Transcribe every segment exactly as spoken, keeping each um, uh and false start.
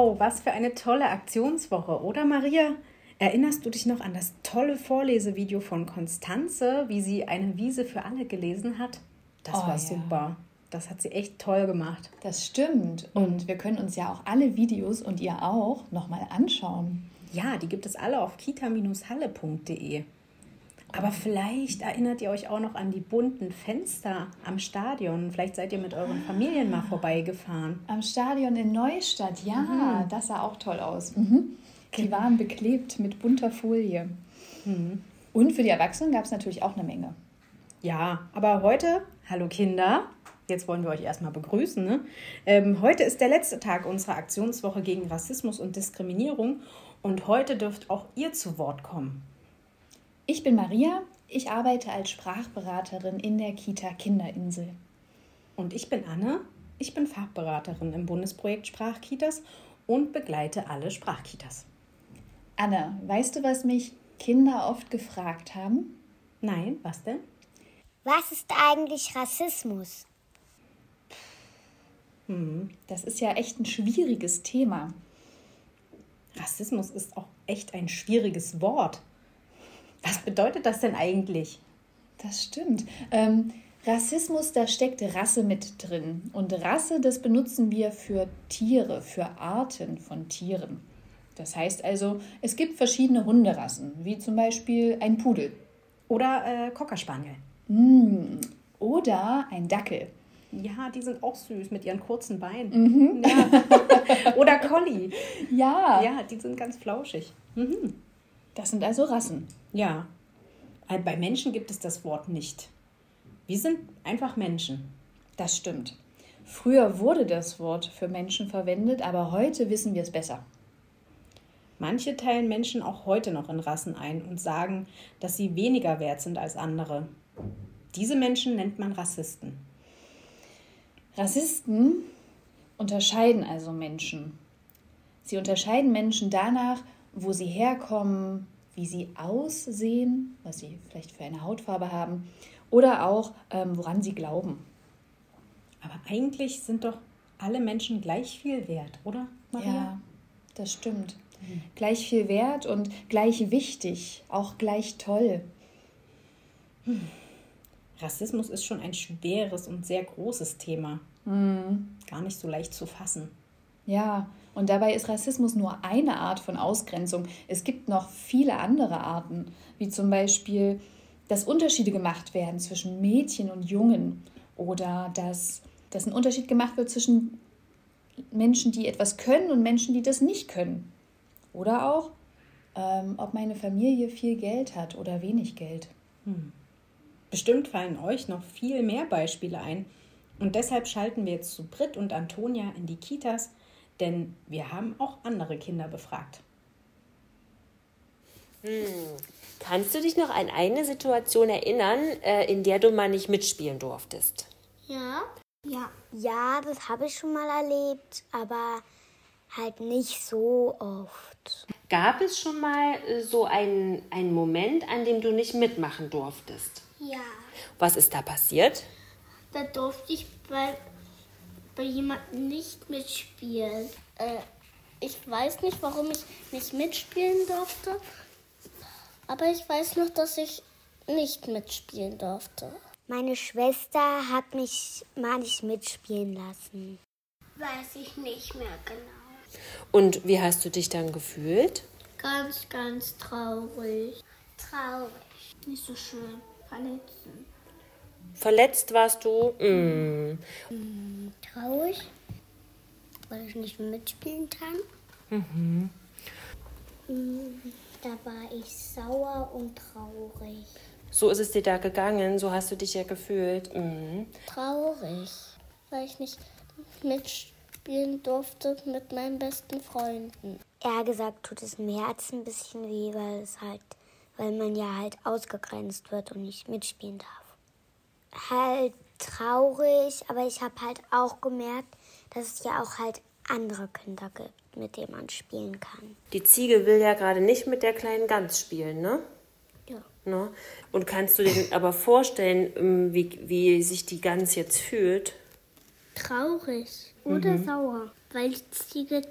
Wow, was für eine tolle Aktionswoche, oder Maria? Erinnerst du dich noch an das tolle Vorlesevideo von Konstanze, wie sie eine Wiese für alle gelesen hat? Das Oh, war ja. super. Das hat sie echt toll gemacht. Das stimmt. Und wir können uns ja auch alle Videos und ihr auch nochmal anschauen. Ja, die gibt es alle auf kita Bindestrich halle Punkt de. Aber vielleicht erinnert ihr euch auch noch an die bunten Fenster am Stadion. Vielleicht seid ihr mit euren Familien mal vorbeigefahren. Am Stadion in Neustadt, ja, mhm. Das sah auch toll aus. Mhm. Die waren beklebt mit bunter Folie. Mhm. Und für die Erwachsenen gab es natürlich auch eine Menge. Ja, aber heute, hallo Kinder, jetzt wollen wir euch erstmal begrüßen. Ne? Ähm, heute ist der letzte Tag unserer Aktionswoche gegen Rassismus und Diskriminierung. Und heute dürft auch ihr zu Wort kommen. Ich bin Maria, ich arbeite als Sprachberaterin in der Kita Kinderinsel. Und ich bin Anne, ich bin Fachberaterin im Bundesprojekt Sprachkitas und begleite alle Sprachkitas. Anne, weißt du, was mich Kinder oft gefragt haben? Nein, was denn? Was ist eigentlich Rassismus? Hm, das ist ja echt ein schwieriges Thema. Rassismus ist auch echt ein schwieriges Wort. Was bedeutet das denn eigentlich? Das stimmt. Ähm, Rassismus, da steckt Rasse mit drin. Und Rasse, das benutzen wir für Tiere, für Arten von Tieren. Das heißt also, es gibt verschiedene Hunderassen, wie zum Beispiel ein Pudel. Oder äh, Cocker Spaniel. Mm, oder ein Dackel. Ja, die sind auch süß mit ihren kurzen Beinen. Mhm. Ja. Oder Collie. Ja. Ja, die sind ganz flauschig. Mhm. Das sind also Rassen. Ja. Bei Menschen gibt es das Wort nicht. Wir sind einfach Menschen. Das stimmt. Früher wurde das Wort für Menschen verwendet, aber heute wissen wir es besser. Manche teilen Menschen auch heute noch in Rassen ein und sagen, dass sie weniger wert sind als andere. Diese Menschen nennt man Rassisten. Rassisten unterscheiden also Menschen. Sie unterscheiden Menschen danach, wo sie herkommen, wie sie aussehen, was sie vielleicht für eine Hautfarbe haben oder auch, ähm, woran sie glauben. Aber eigentlich sind doch alle Menschen gleich viel wert, oder, Maria? Ja, das stimmt. Mhm. Gleich viel wert und gleich wichtig, auch gleich toll. Hm. Rassismus ist schon ein schweres und sehr großes Thema. Mhm. Gar nicht so leicht zu fassen. Ja, und dabei ist Rassismus nur eine Art von Ausgrenzung. Es gibt noch viele andere Arten, wie zum Beispiel, dass Unterschiede gemacht werden zwischen Mädchen und Jungen oder dass, dass ein Unterschied gemacht wird zwischen Menschen, die etwas können und Menschen, die das nicht können. Oder auch, ähm, ob meine Familie viel Geld hat oder wenig Geld. Hm. Bestimmt fallen euch noch viel mehr Beispiele ein. Und deshalb schalten wir jetzt zu Britt und Antonia in die Kitas, denn wir haben auch andere Kinder befragt. Hm. Kannst du dich noch an eine Situation erinnern, äh, in der du mal nicht mitspielen durftest? Ja. Ja. Ja, das habe ich schon mal erlebt, aber halt nicht so oft. Gab es schon mal so einen, einen Moment, an dem du nicht mitmachen durftest? Ja. Was ist da passiert? Da durfte ich bei, bei jemandem nicht mitspielen. Äh, ich weiß nicht, warum ich nicht mitspielen durfte, aber ich weiß noch, dass ich nicht mitspielen durfte. Meine Schwester hat mich mal nicht mitspielen lassen. Weiß ich nicht mehr genau. Und wie hast du dich dann gefühlt? Ganz, ganz traurig. Traurig. Nicht so schön. Verletzend. Verletzt warst du? Mm. Mm, traurig, weil ich nicht mitspielen kann. Mhm. Mm, da war ich sauer und traurig. So ist es dir da gegangen, so hast du dich ja gefühlt. Mhm. Traurig, weil ich nicht mitspielen durfte mit meinen besten Freunden. Eher gesagt tut es im Herzen ein bisschen weh, weil es halt, weil man ja halt ausgegrenzt wird und nicht mitspielen darf. Halt traurig, aber ich habe halt auch gemerkt, dass es ja auch halt andere Kinder gibt, mit denen man spielen kann. Die Ziege will ja gerade nicht mit der kleinen Gans spielen, ne? Ja. Ne? Und kannst du dir aber vorstellen, wie, wie sich die Gans jetzt fühlt? Traurig oder mhm. sauer, weil die Ziege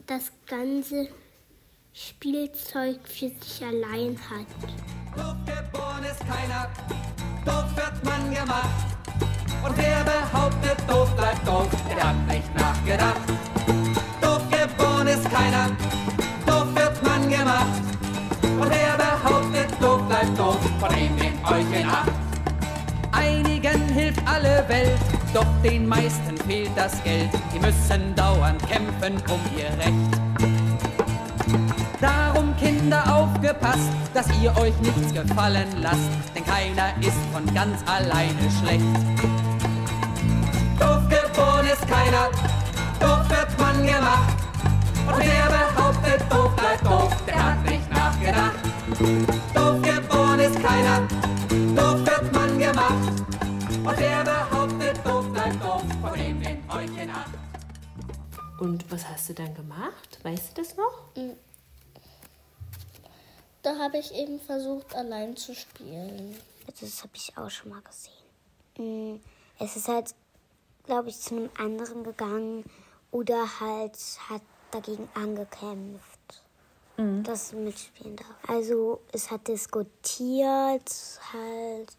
das ganze Spielzeug für sich allein hat. Doof geboren ist keiner, doof wird man gemacht. Und wer behauptet, doof bleibt doof, der hat nicht nachgedacht. Doof geboren ist keiner, doof wird man gemacht. Und wer behauptet, doof bleibt doof, von dem nehmt euch in Acht. Einigen hilft alle Welt, doch den meisten fehlt das Geld. Die müssen dauernd kämpfen um ihr Recht. Darum, Kinder, aufgepasst, dass ihr euch nichts gefallen lasst, denn keiner ist von ganz alleine schlecht. Doof geboren ist keiner, doof wird man gemacht. Und wer behauptet, doof bleibt doof, der hat nicht nachgedacht. Doof geboren ist keiner, doof wird man gemacht. Und wer behauptet, doof bleibt doof, von dem nehmt euch in Acht. Und was hast du dann gemacht? Weißt du das noch? Da habe ich eben versucht, allein zu spielen. Das habe ich auch schon mal gesehen. Es ist halt, glaube ich, zu einem anderen gegangen oder halt hat dagegen angekämpft, mhm. dass es mitspielen darf. Also es hat diskutiert halt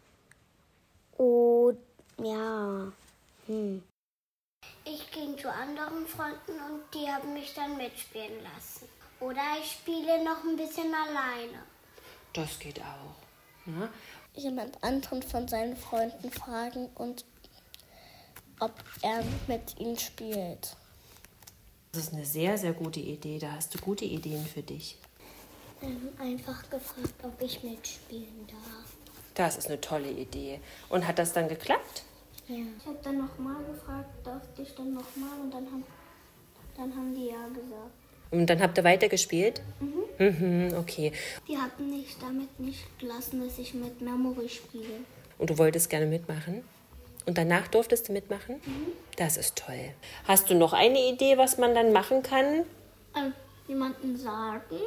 und ja. Hm. Ich ging zu anderen Freunden und die haben mich dann mitspielen lassen. Oder ich spiele noch ein bisschen alleine. Das geht auch. Ne? Jemand anderen von seinen Freunden fragen und ob er mit ihnen spielt. Das ist eine sehr, sehr gute Idee. Da hast du gute Ideen für dich. Ähm, einfach gefragt, ob ich mitspielen darf. Das ist eine tolle Idee. Und hat das dann geklappt? Ja. Ich habe dann nochmal gefragt, durfte ich dann nochmal und dann haben, dann haben die ja gesagt. Und dann habt ihr weitergespielt? Mhm. Mhm, okay. Die hatten nicht damit nicht gelassen, dass ich mit Memory spiele. Und du wolltest gerne mitmachen? Und danach durftest du mitmachen? Mhm. Das ist toll. Hast du noch eine Idee, was man dann machen kann? Ähm, jemanden sagen.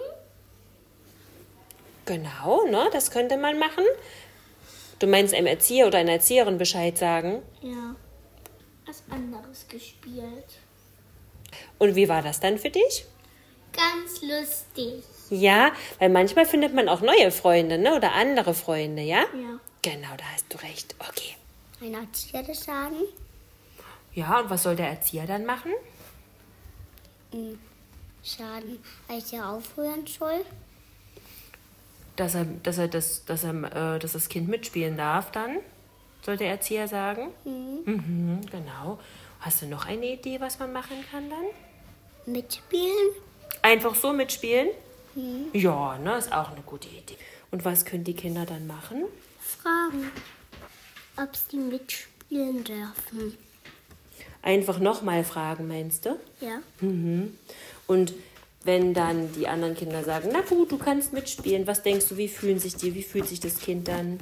Genau, ne? Das könnte man machen. Du meinst einem Erzieher oder einer Erzieherin Bescheid sagen? Ja, was anderes gespielt. Und wie war das dann für dich? Ganz lustig. Ja, weil manchmal findet man auch neue Freunde, ne? Oder andere Freunde, ja? Ja. Genau, da hast du recht. Okay. Ein Erzieher das sagen? Ja, und was soll der Erzieher dann machen? Hm, Schaden, weil ich ja aufhören soll. Dass er, dass er, das, dass er, äh, dass das Kind mitspielen darf dann, soll der Erzieher sagen? Mhm. Mhm, genau. Hast du noch eine Idee, was man machen kann dann? Mitspielen? Einfach so mitspielen? Mhm. Ja, ne, ist auch eine gute Idee. Und was können die Kinder dann machen? Fragen, ob sie mitspielen dürfen. Einfach nochmal fragen, meinst du? Ja. Mhm. Und wenn dann die anderen Kinder sagen, na gut, du kannst mitspielen, was denkst du, wie fühlen sich die, wie fühlt sich das Kind dann?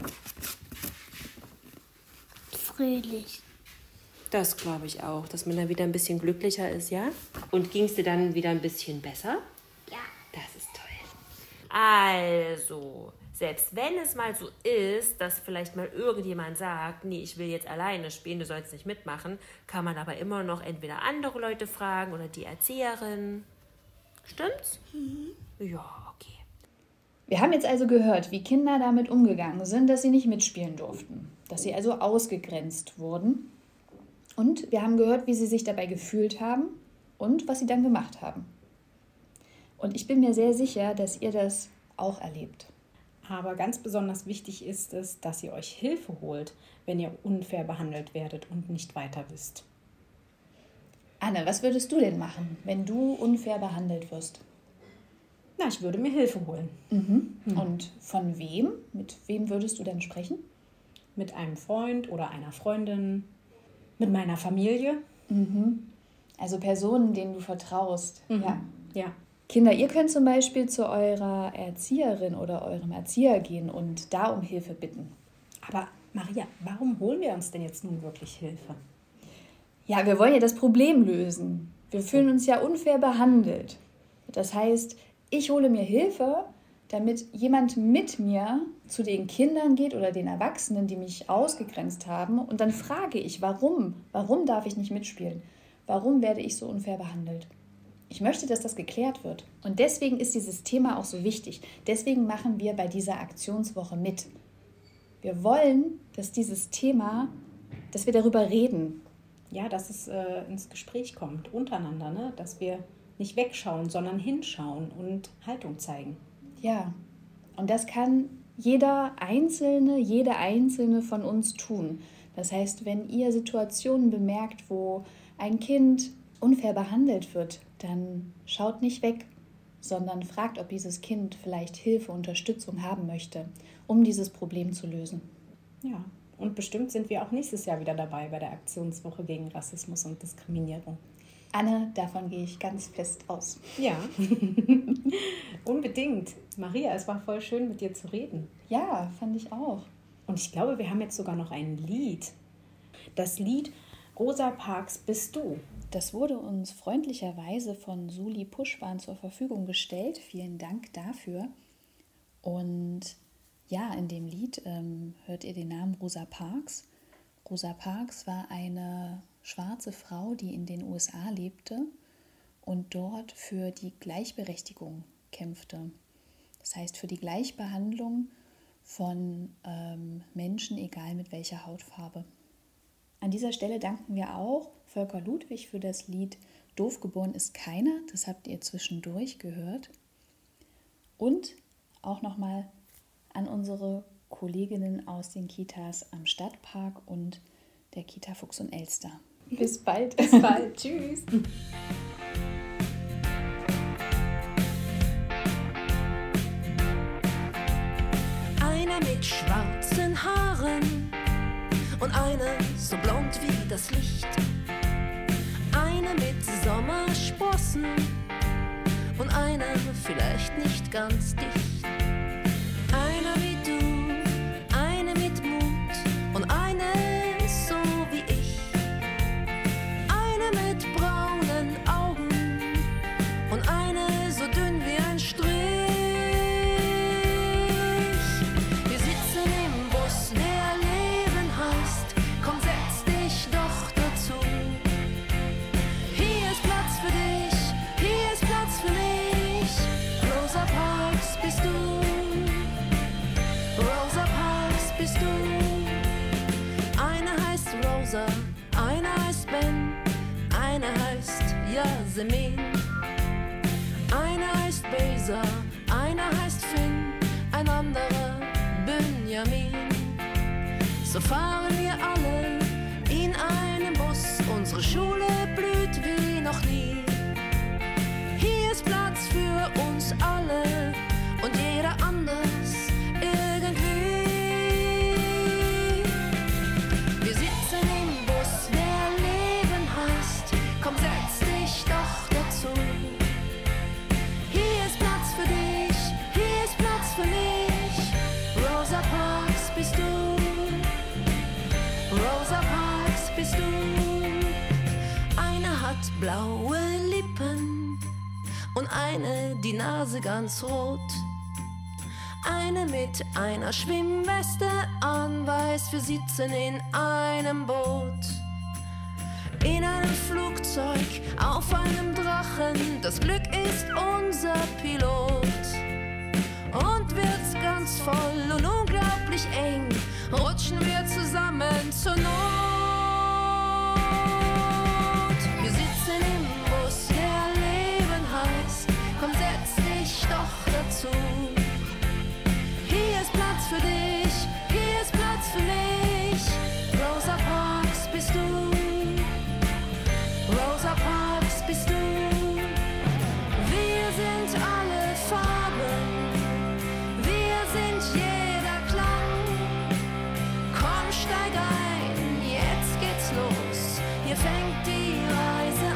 Fröhlich. Das glaube ich auch, dass man dann wieder ein bisschen glücklicher ist, ja? Und ging es dir dann wieder ein bisschen besser? Ja. Das ist toll. Also, selbst wenn es mal so ist, dass vielleicht mal irgendjemand sagt, nee, ich will jetzt alleine spielen, du sollst nicht mitmachen, kann man aber immer noch entweder andere Leute fragen oder die Erzieherin. Stimmt's? Mhm. Ja, okay. Wir haben jetzt also gehört, wie Kinder damit umgegangen sind, dass sie nicht mitspielen durften, dass sie also ausgegrenzt wurden. Und wir haben gehört, wie sie sich dabei gefühlt haben und was sie dann gemacht haben. Und ich bin mir sehr sicher, dass ihr das auch erlebt. Aber ganz besonders wichtig ist es, dass ihr euch Hilfe holt, wenn ihr unfair behandelt werdet und nicht weiter wisst. Anne, was würdest du denn machen, wenn du unfair behandelt wirst? Na, ich würde mir Hilfe holen. Mhm. Mhm. Und von wem? Mit wem würdest du denn sprechen? Mit einem Freund oder einer Freundin, mit meiner Familie. Mhm. Also Personen, denen du vertraust. Mhm. Ja. Ja. Kinder, ihr könnt zum Beispiel zu eurer Erzieherin oder eurem Erzieher gehen und da um Hilfe bitten. Aber Maria, warum holen wir uns denn jetzt nun wirklich Hilfe? Ja, wir wollen ja das Problem lösen. Wir fühlen uns ja unfair behandelt. Das heißt, ich hole mir Hilfe, damit jemand mit mir zu den Kindern geht oder den Erwachsenen, die mich ausgegrenzt haben. Und dann frage ich, warum? Warum darf ich nicht mitspielen? Warum werde ich so unfair behandelt? Ich möchte, dass das geklärt wird. Und deswegen ist dieses Thema auch so wichtig. Deswegen machen wir bei dieser Aktionswoche mit. Wir wollen, dass dieses Thema, dass wir darüber reden. Ja, dass es äh, ins Gespräch kommt, untereinander, ne? Dass wir nicht wegschauen, sondern hinschauen und Haltung zeigen. Ja, und das kann jeder Einzelne, jede Einzelne von uns tun. Das heißt, wenn ihr Situationen bemerkt, wo ein Kind unfair behandelt wird, dann schaut nicht weg, sondern fragt, ob dieses Kind vielleicht Hilfe, Unterstützung haben möchte, um dieses Problem zu lösen. Ja, und bestimmt sind wir auch nächstes Jahr wieder dabei bei der Aktionswoche gegen Rassismus und Diskriminierung. Anne, davon gehe ich ganz fest aus. Ja, unbedingt. Maria, es war voll schön, mit dir zu reden. Ja, fand ich auch. Und ich glaube, wir haben jetzt sogar noch ein Lied. Das Lied Rosa Parks bist du. Das wurde uns freundlicherweise von Suli Puschwan zur Verfügung gestellt. Vielen Dank dafür. Und ja, in dem Lied ähm, hört ihr den Namen Rosa Parks. Rosa Parks war eine schwarze Frau, die in den U S A lebte und dort für die Gleichberechtigung kämpfte. Das heißt, für die Gleichbehandlung von ähm, Menschen, egal mit welcher Hautfarbe. An dieser Stelle danken wir auch Volker Ludwig für das Lied Doof geboren ist keiner. Das habt ihr zwischendurch gehört. Und auch nochmal an unsere Kolleginnen aus den Kitas am Stadtpark und der Kita Fuchs und Elster. Bis bald. Bis bald. Tschüss. Einer mit schwarzen Haaren und eine so blond wie das Licht. Eine mit Sommersprossen und eine vielleicht nicht ganz dicht. Einer wie du, eine mit Mut und eine so wie ich. Eine mit braunen Augen und eine so dünn wie ein Strich. Wir sitzen im Bus, der Leben heißt. Komm, setz dich doch dazu. Hier ist Platz für dich, hier ist Platz für mich. Rosa Parks bist du. Rosa Parks bist du. Eine heißt Rosa, eine heißt Ben, eine heißt Yasemin. Eine heißt Beza, einer heißt Finn, ein anderer Benjamin. So fahren wir alle in einem Bus, unsere Schule blüht wie noch nie. Hier ist Platz für uns alle und jeder anders irgendwie. Wir sitzen im Bus, der Leben heißt. Komm, setz dich doch dazu. Hier ist Platz für dich, hier ist Platz für mich. Rosa Parks bist du. Rosa Parks bist du. Eine hat blaue Lippen und eine die Nase ganz rot. Eine mit einer Schwimmweste an, weiß, wir sitzen in einem Boot. In einem Flugzeug, auf einem Drachen, das Glück ist unser Pilot. Und wird's ganz voll und unglaublich eng, rutschen wir zusammen zur Not. Wir sitzen im Bus, der Leben heißt. Komm, setz dich doch dazu. Hier ist Platz für dich, hier ist Platz für mich. Rosa Parks bist du. Rosa Parks bist du. Wir sind alle Farben, wir sind jeder Klang. Komm, steig ein, jetzt geht's los, hier fängt die Reise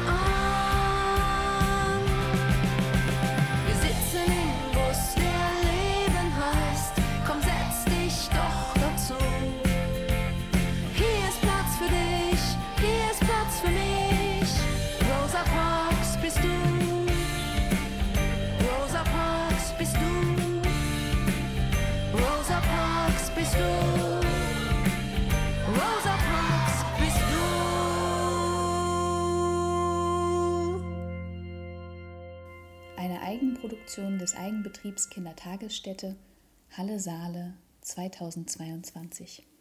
an. Wir sitzen im Bus, der Leben heißt. Komm, setz dich doch dazu. Hier ist Platz für dich, hier ist Platz für mich. Rosa Parks bist du. Rosa Parks bist du. Rosa Parks bist du. Rosa Parks bist du. Eine Eigenproduktion des Eigenbetriebs Kindertagesstätte Halle Saale zweitausendzweiundzwanzig.